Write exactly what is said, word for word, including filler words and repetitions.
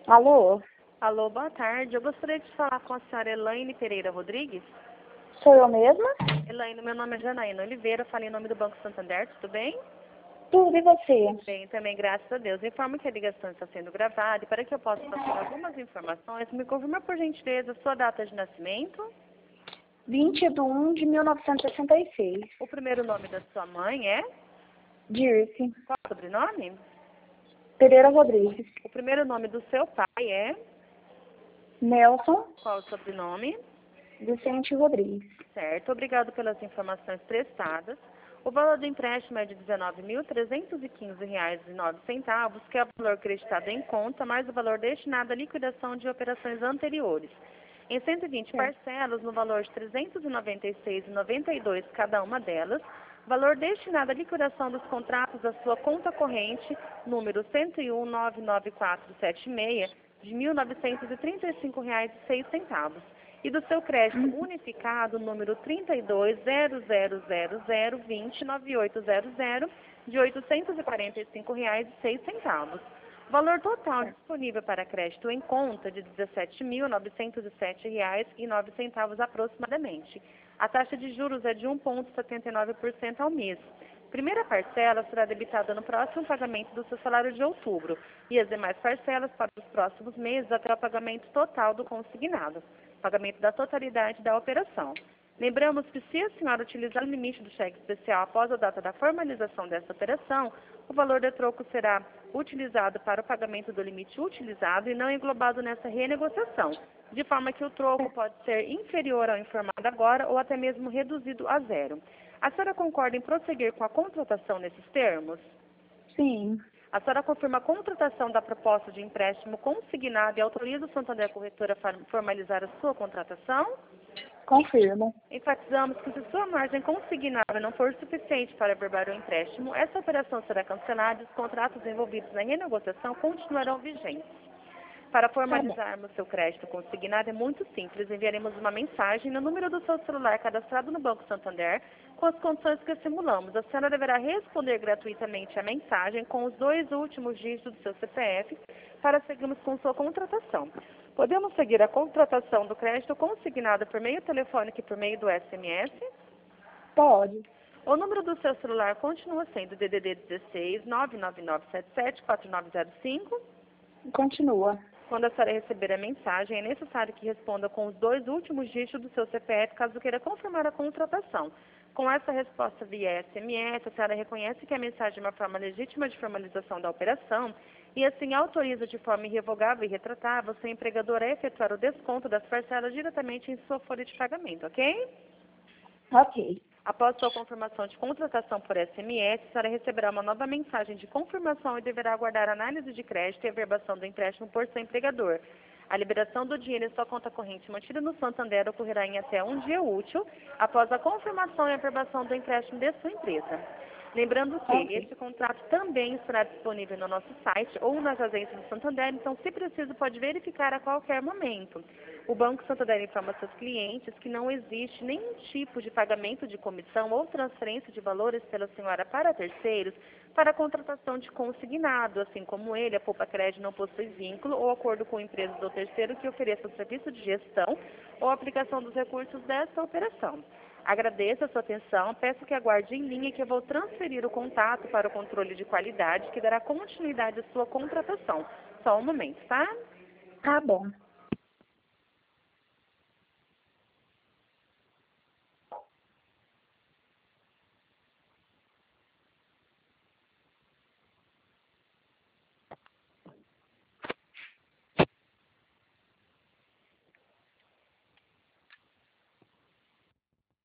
Alô? Alô, boa tarde. Eu gostaria de falar com a senhora Elaine Pereira Rodrigues. Sou eu mesma? Elaine, meu nome é Janaína Oliveira, falei em nome do Banco Santander, tudo bem? Tudo, e você? Bem, também, graças a Deus. Informo que a ligação está sendo gravada e para que eu possa passar algumas informações, me confirma por gentileza a sua data de nascimento, vinte de um de mil novecentos e sessenta e seis. o primeiro nome da sua mãe é? Dirce. Qual é o sobrenome? Pereira Rodrigues. O primeiro nome do seu pai é? Nelson Qual é o sobrenome? Vicente Rodrigues. Certo, obrigado pelas informações prestadas. O valor do empréstimo é de dezenove mil trezentos e quinze reais e nove centavos, que é o valor acreditado em conta, mais o valor destinado à liquidação de operações anteriores. Em cento e vinte Certo. parcelas, no valor de trezentos e noventa e seis reais e noventa e dois centavos cada uma delas, valor destinado à liquidação dos contratos da sua conta corrente, número cento e um nove nove quatro sete seis, de mil novecentos e trinta e cinco reais e seis centavos. E do seu crédito unificado, número trinta e dois zero zero zero zero vinte nove oito zero zero, de oitocentos e quarenta e cinco reais e seis centavos. Valor total disponível para crédito em conta de dezessete mil novecentos e sete reais e nove centavos aproximadamente. A taxa de juros é de um vírgula setenta e nove por cento ao mês. Primeira parcela será debitada no próximo pagamento do seu salário de outubro e as demais parcelas para os próximos meses até o pagamento total do consignado, pagamento da totalidade da operação. Lembramos que se a senhora utilizar o limite do cheque especial após a data da formalização dessa operação, o valor de troco será utilizado para o pagamento do limite utilizado e não englobado nessa renegociação, de forma que o troco pode ser inferior ao informado agora ou até mesmo reduzido a zero. A senhora concorda em prosseguir com a contratação nesses termos? Sim. A senhora confirma a contratação da proposta de empréstimo consignado e autoriza o Santander Corretora a formalizar a sua contratação? Confirmo. Enfatizamos que se sua margem consignada não for suficiente para averbar o empréstimo, essa operação será cancelada e os contratos envolvidos na renegociação continuarão vigentes. Para formalizarmos seu crédito consignado é muito simples. Enviaremos uma mensagem no número do seu celular cadastrado no Banco Santander com as condições que simulamos. A senhora deverá responder gratuitamente a mensagem com os dois últimos dígitos do seu C P F para seguirmos com sua contratação. Podemos seguir a contratação do crédito consignado por meio telefônico e por meio do S M S? Pode. O número do seu celular continua sendo D D D dezesseis, nove nove nove sete sete, quatro nove zero cinco? Continua. Quando a senhora receber a mensagem, é necessário que responda com os dois últimos dígitos do seu C P F, caso queira confirmar a contratação. Com essa resposta via S M S, a senhora reconhece que a mensagem é uma forma legítima de formalização da operação e, assim, autoriza de forma irrevogável e retratável o seu empregador a efetuar o desconto das parcelas diretamente em sua folha de pagamento, ok? Ok. Após sua confirmação de contratação por S M S, a senhora receberá uma nova mensagem de confirmação e deverá aguardar a análise de crédito e averbação do empréstimo por seu empregador. A liberação do dinheiro em sua conta corrente mantida no Santander ocorrerá em até um dia útil após a confirmação e averbação do empréstimo de sua empresa. Lembrando que Ok. esse contrato também estará disponível no nosso site ou nas agências do Santander, então, se preciso, pode verificar a qualquer momento. O Banco Santander informa seus clientes que não existe nenhum tipo de pagamento de comissão ou transferência de valores pela senhora para terceiros para a contratação de consignado, assim como ele, a Poupa Crédito não possui vínculo ou acordo com empresas ou terceiro que ofereça o serviço de gestão ou aplicação dos recursos dessa operação. Agradeço a sua atenção, peço que aguarde em linha que eu vou transferir o contato para o controle de qualidade que dará continuidade à sua contratação. Só um momento, tá? Tá bom.